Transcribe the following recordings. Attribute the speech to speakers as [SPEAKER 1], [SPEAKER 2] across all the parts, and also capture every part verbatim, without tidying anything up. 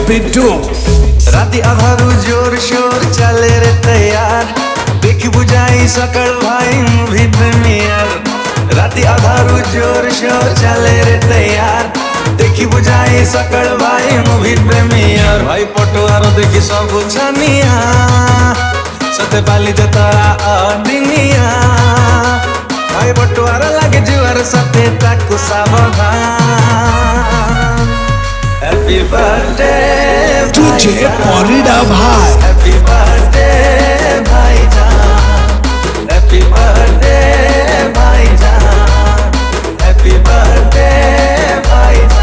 [SPEAKER 1] बिट्टू।
[SPEAKER 2] राती अधारू जोर शोर चले रे तैयार, देख बुझाई सकल भाई मूवी प्रीमियर। राती अधारू जोर शोर चले रे तैयार, देखी बुझाई सकल भाई मूवी प्रीमियर। भाई पटुआर देखी सब छनिया, सते बाली जतरा अदिनिया। भाई पटुआर लागे जुआर सते ताकू सावधान। हैप्पी बर्थडे
[SPEAKER 1] डीजे परिड़ा भाई।
[SPEAKER 2] हैप्पी बर्थडे भाईजान, हैप्पी बर्थडे भाईजान, हैप्पी बर्थडे भाईजान।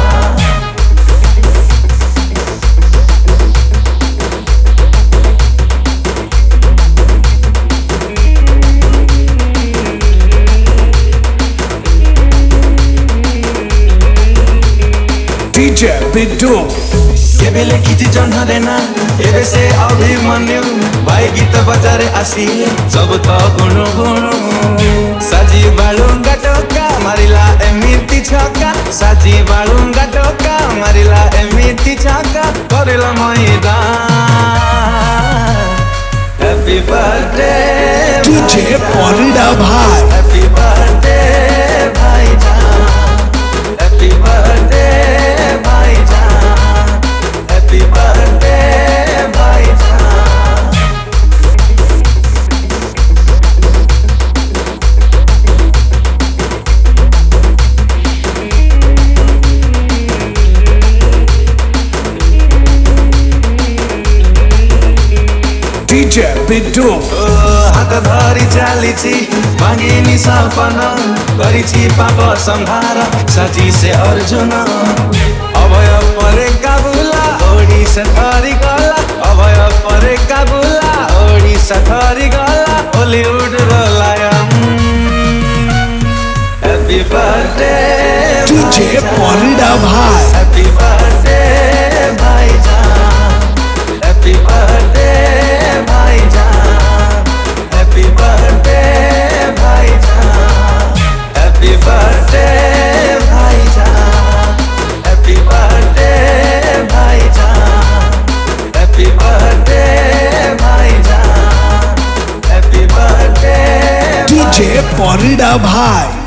[SPEAKER 1] डीजे बिट्टू।
[SPEAKER 2] केबे लेखिथि जन्हरे ना एबे से अभिमन्यु, भाई गीत बजारे आसी सब त गुणु गुणु। साजी बालुंगा टोका मारिला एमिति छक्का, साजी बालुंगा टोका मारिला एमिति छक्का, करेला मैदान। हैप्पी बर्थडे
[SPEAKER 1] डीजे परिड़ा भाई।
[SPEAKER 2] हैप्पी बर्थडे भाईजान, हैप्पी बर्थडे भाईजान, हैप्पी बर्थडे भाईजान।
[SPEAKER 1] डीजे बिट्टू।
[SPEAKER 2] हात धरी चालिछि मागिनी सपना, गरिछि पाप संहार साजी से अर्जुन। अभय परे काबुला ओडिसा थरी गला, अभय परे काबुला ओडिसा थरी गला, हॉलीवुड रो lion. Happy birthday
[SPEAKER 1] DJ Parida भाई।
[SPEAKER 2] हैप्पी बर्थडे भाईजान, हैप्पी बर्थडे भाईजान, हैप्पी बर्थडे भाईजान, हैप्पी बर्थडे भाईजान, हैप्पी बर्थडे भाईजान, हैप्पी बर्थडे भाईजान, हैप्पी बर्थडे।
[SPEAKER 1] डीजे परिड़ा भाई।